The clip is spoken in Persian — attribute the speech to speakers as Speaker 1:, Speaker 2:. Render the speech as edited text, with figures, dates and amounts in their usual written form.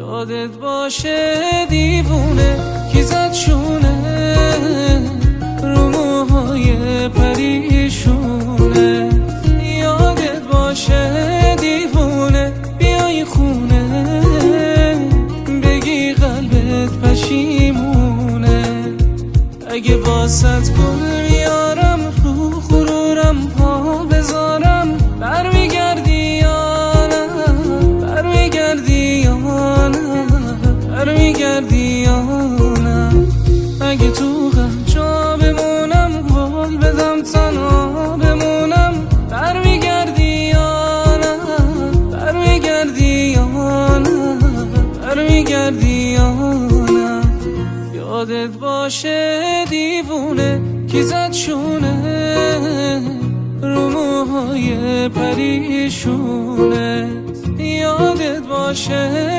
Speaker 1: یادت باشه دیوونه کی زد شونه رو موهای پریشونه. یادت باشه دیوونه بیای خونه بگی قلبت پشیمونه. اگه واسط گل میارم رو غرورم پا بذارم برمیگردی یا نه برمیگردی یا نه برمیگردی یا نه. اگه تو غم جا بمونم قول بدم تنها بمونم برمیگردی یا نه برمیگردی یا نه برمیگردی یا نه. یادت باشه دیوونه کی زد شونه رو موهای پریشونه. یادت باشه